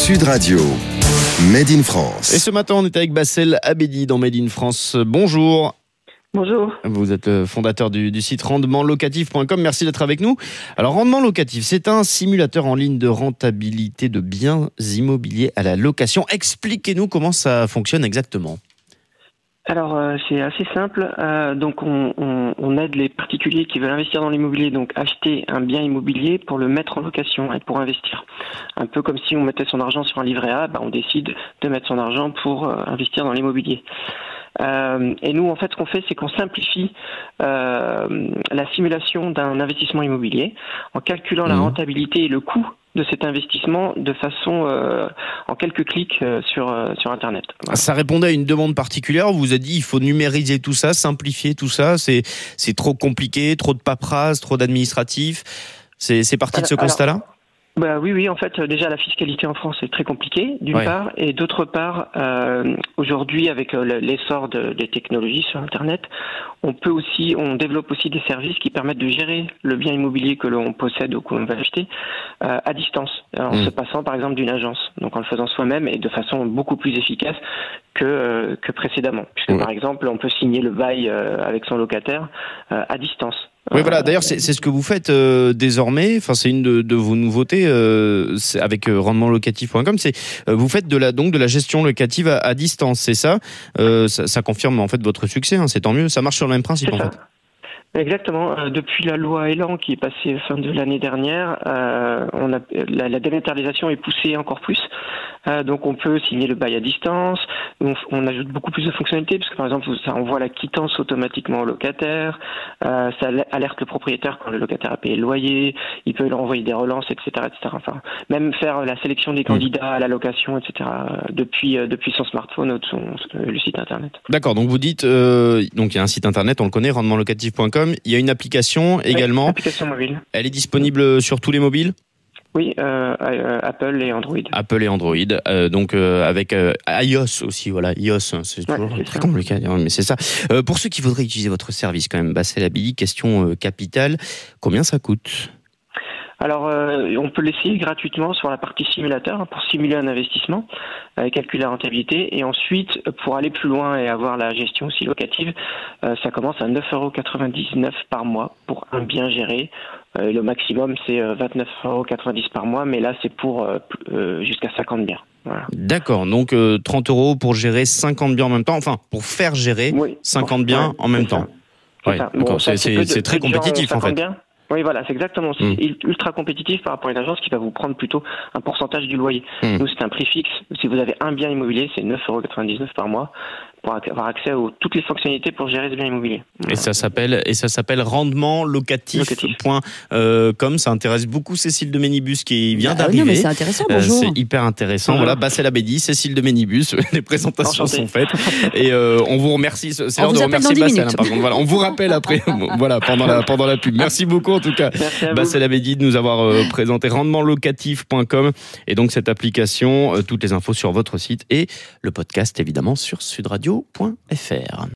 Sud Radio, Made in France. Et ce matin, on est avec Bassel Abedi dans Made in France. Bonjour. Bonjour. Vous êtes le fondateur du site rendementlocatif.com. Merci d'être avec nous. Alors, Rendement Locatif, c'est un simulateur en ligne de rentabilité de biens immobiliers à la location. Expliquez-nous comment ça fonctionne exactement. Alors, c'est assez simple. Donc, on aide les particuliers qui veulent investir dans l'immobilier, donc acheter un bien immobilier pour le mettre en location et pour investir. Un peu comme si on mettait son argent sur un livret A, on décide de mettre son argent pour investir dans l'immobilier. Et nous, en fait, ce qu'on fait, c'est qu'on simplifie la simulation d'un investissement immobilier en calculant la rentabilité et le coût de cet investissement de façon en quelques clics sur Internet. Voilà. Ça répondait à une demande particulière. On vous a dit il faut numériser tout ça, simplifier tout ça. C'est trop compliqué, trop de paperasse, trop d'administratif. C'est parti de ce constat-là ? Oui, en fait, déjà la fiscalité en France est très compliquée, d'une part, et d'autre part, aujourd'hui, avec l'essor des technologies sur Internet, on développe aussi des services qui permettent de gérer le bien immobilier que l'on possède ou que l'on va acheter à distance, en se passant par exemple d'une agence, donc en le faisant soi-même et de façon beaucoup plus efficace que précédemment, puisque par exemple, on peut signer le bail avec son locataire à distance. Oui, voilà. D'ailleurs, c'est ce que vous faites désormais. Enfin, c'est une de vos nouveautés avec rendementlocatif.com. C'est vous faites de la gestion locative à distance, c'est ça. Ça confirme en fait votre succès. C'est tant mieux. Ça marche sur le même principe en fait. Exactement. Depuis la loi Elan qui est passée fin de l'année dernière, la dématérialisation est poussée encore plus. Donc on peut signer le bail à distance. On ajoute beaucoup plus de fonctionnalités parce que par exemple ça envoie la quittance automatiquement au locataire. Ça alerte le propriétaire quand le locataire a payé le loyer. Il peut leur envoyer des relances, etc., etc. Enfin, même faire la sélection des candidats à la location, etc. Depuis son smartphone ou le site internet. D'accord. Donc vous dites donc il y a un site internet, on le connaît, rendementlocatif.com. Il y a une application également. Application mobile. Elle est disponible sur tous les mobiles ? Oui, Apple et Android. Apple et Android. Donc avec iOS aussi, voilà. iOS, c'est toujours très compliqué à dire, mais c'est ça. Pour ceux qui voudraient utiliser votre service quand même, Bassel Abedi, question capitale, combien ça coûte ? Alors, on peut l'essayer gratuitement sur la partie simulateur pour simuler un investissement, calculer la rentabilité. Et ensuite, pour aller plus loin et avoir la gestion aussi locative, ça commence à 9,99 € par mois pour un bien géré. Le maximum, c'est 29,90 € par mois, mais là, c'est pour jusqu'à 50 biens. Voilà. D'accord, donc 30 € pour gérer 50 biens en même temps, enfin, pour faire gérer 50 biens en même temps. C'est ça. Bon, c'est très compétitif en fait. Biens. Oui, voilà, c'est exactement. C'est ultra compétitif par rapport à une agence qui va vous prendre plutôt un pourcentage du loyer. Nous, c'est un prix fixe. Si vous avez un bien immobilier, c'est 9,99 € par mois pour avoir accès à toutes les fonctionnalités pour gérer ce bien immobilier. Et ça s'appelle rendementlocatif.com. Ça intéresse beaucoup Cécile de Ménibus qui vient d'arriver. Non, mais c'est intéressant, bonjour. C'est hyper intéressant. Voilà, Bassel Abedi, Cécile de Ménibus, les présentations sont faites. Et on vous remercie. C'est l'heure de remercier Bassel. Par contre, voilà, on vous rappelle après, voilà, pendant la pub. Merci beaucoup en tout cas, Bassel Abedi, de nous avoir présenté rendementlocatif.com et donc cette application, toutes les infos sur votre site et le podcast évidemment sur sudradio.fr.